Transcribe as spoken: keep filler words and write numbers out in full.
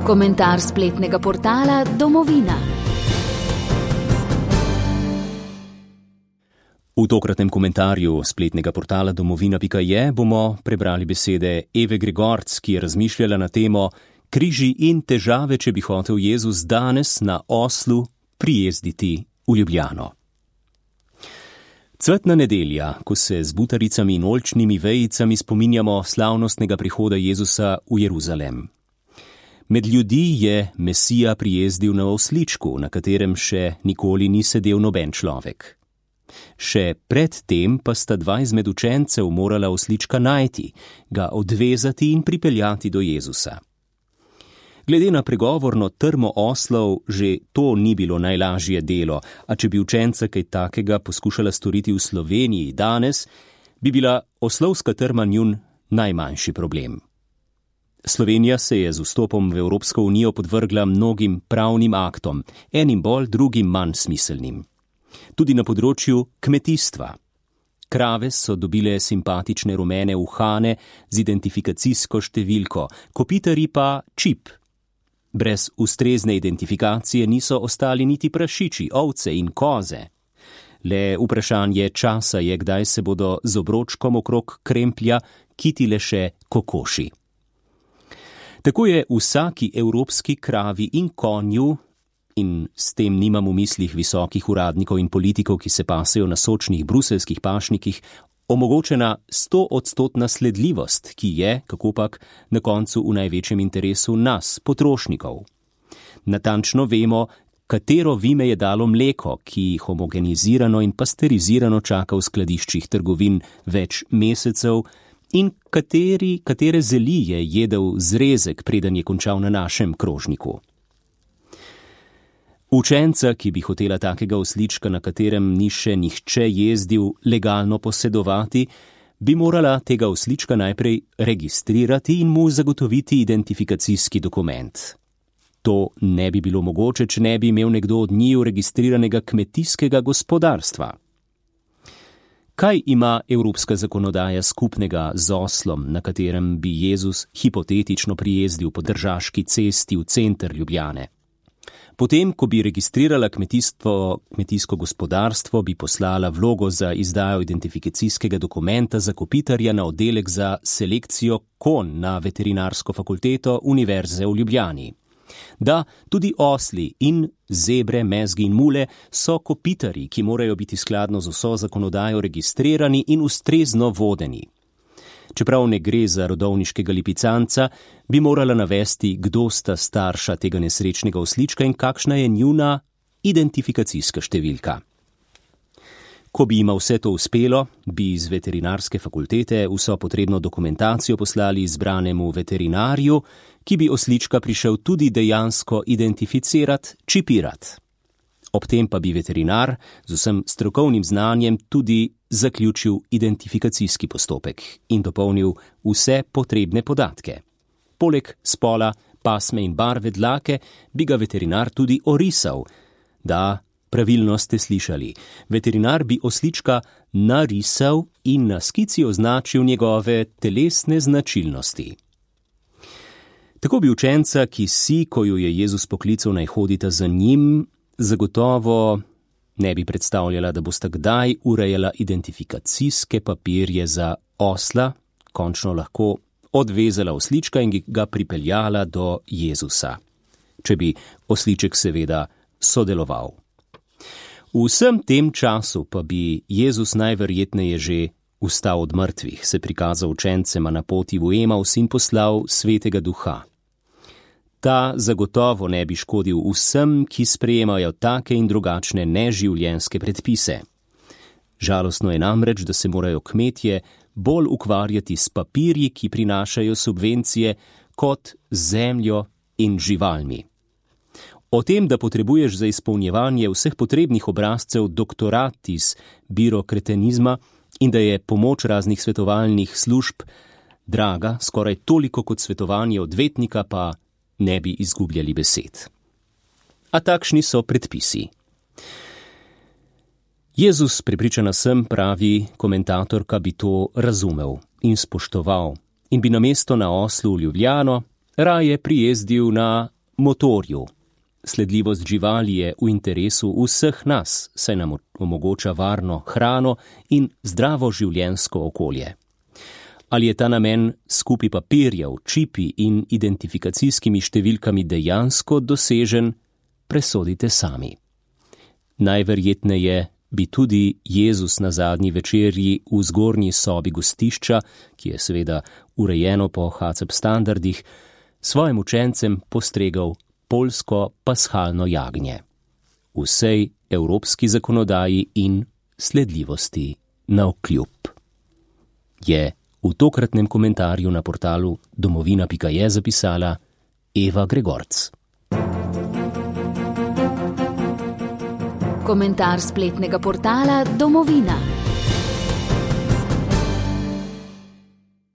Komentar spletnega portala Domovina. V tokratnem komentarju spletnega portala domovina pika je bomo prebrali besede Eve Gregorc, ki je razmišljala na temo Križi in težave, če bi hotel Jezus danes na oslu prijezditi v Ljubljano. Cvetna nedelja, ko se z butaricami in oljčnimi vejicami spominjamo slavnostnega prihoda Jezusa v Jeruzalem. Med ljudi je Mesija prijezdil na osličku, na katerem še nikoli ni sedel noben človek. Še pred tem pa sta dva izmed učencev morala oslička najti, ga odvezati in pripeljati do Jezusa. Glede na pregovorno trmo oslov, že to ni bilo najlažje delo, a če bi učenca kaj takega poskušala storiti v Sloveniji danes, bi bila oslovska trma njun najmanjši problem. Slovenija se je z vstopom v Evropsko unijo podvrgla mnogim pravnim aktom, enim bolj, drugim manj smiselnim. Tudi na področju kmetijstva. Krave so dobile simpatične rumene uhane z identifikacijsko številko, kopitarji pa čip. Brez ustrezne identifikacije niso ostali niti prašiči, ovce in koze. Le vprašanje časa je, kdaj se bodo z obročkom okrog kremplja kitile še kokoši. Tako je vsaki evropski kravi in konju, in s tem nimam v mislih visokih uradnikov in politikov, ki se pasejo na sočnih bruseljskih pašnikih, omogočena stoodstotna sledljivost, ki je, kakopak, na koncu v največjem interesu nas, potrošnikov. Natančno vemo, katero vime je dalo mleko, ki homogenizirano in pasterizirano čaka v skladiščih trgovin več mesecev, in kateri, katere zeli je jedel zrezek, preden je končal na našem krožniku. Učenca, ki bi hotela takega oslička, na katerem ni še nihče jezdil, legalno posedovati, bi morala tega oslička najprej registrirati in mu zagotoviti identifikacijski dokument. To ne bi bilo mogoče, če ne bi imel nekdo od njiju registriranega kmetijskega gospodarstva. Kaj ima evropska zakonodaja skupnega z oslom, na katerem bi Jezus hipotetično prijezdil po Državski cesti v center Ljubljane? Potem, ko bi registrirala kmetijstvo, kmetijsko gospodarstvo, bi poslala vlogo za izdajo identifikacijskega dokumenta za kopitarja na oddelek za selekcijo konj na veterinarsko fakulteto Univerze v Ljubljani. Da, tudi osli in zebre, mezgi in mule so kopitarji, ki morajo biti skladno z vso zakonodajo registrirani in ustrezno vodeni. Čeprav ne gre za rodovniškega lipicanca, bi morala navesti, kdo sta starša tega nesrečnega oslička in kakšna je njuna identifikacijska številka. Ko bi jima vse to uspelo, bi iz veterinarske fakultete vso potrebno dokumentacijo poslali izbranemu veterinarju, ki bi oslička prišel tudi dejansko identificirati, čipirati. Ob tem pa bi veterinar z vsem strokovnim znanjem tudi zaključil identifikacijski postopek in dopolnil vse potrebne podatke. Poleg spola, pasme in barve dlake bi ga veterinar tudi orisal. Da, pravilno ste slišali, veterinar bi oslička narisal in na skici označil njegove telesne značilnosti. Tako bi učenca, ki si, ko jo je Jezus poklical naj hodita za njim, zagotovo ne bi predstavljala, da bosta kdaj urejala identifikacijske papirje za osla, končno lahko odvezala oslička in ga pripeljala do Jezusa, če bi osliček seveda sodeloval. V vsem tem času pa bi Jezus najverjetneje že vstal od mrtvih, se prikazal učencema na poti v Emaus in poslal Svetega Duha. Ta zagotovo ne bi škodil vsem, ki sprejemajo take in drugačne neživljenjske predpise. Žalostno je namreč, da se morajo kmetje bolj ukvarjati s papirji, ki prinašajo subvencije, kot z zemljo in živalmi. O tem, da potrebuješ za izpolnjevanje vseh potrebnih obrazcev doktorat iz birokretenizma in da je pomoč raznih svetovalnih služb draga, skoraj toliko kot svetovanje odvetnika, pa ne bi izgubljali besed. A takšni so predpisi. Jezus, prepričana sem, pravi komentatorka, bi to razumel in spoštoval in bi namesto na oslu v Ljubljano raje prijezdil na motorju. Sledljivost živali je v interesu vseh nas, saj nam omogoča varno hrano in zdravo življenjsko okolje. Ali je ta namen skupi papirjev, čipi in identifikacijskimi številkami dejansko dosežen, presodite sami. Najverjetneje bi tudi Jezus na zadnji večerji v zgornji sobi gostišča, ki je seveda urejeno po Hacep standardih, svojim učencem postregal poljsko pashalno jagnje. Vsej evropski zakonodaji in sledljivosti navkljub. Je v tokratnem komentarju na portalu domovina pika je zapisala Eva Gregorc. Komentar spletnega portala Domovina.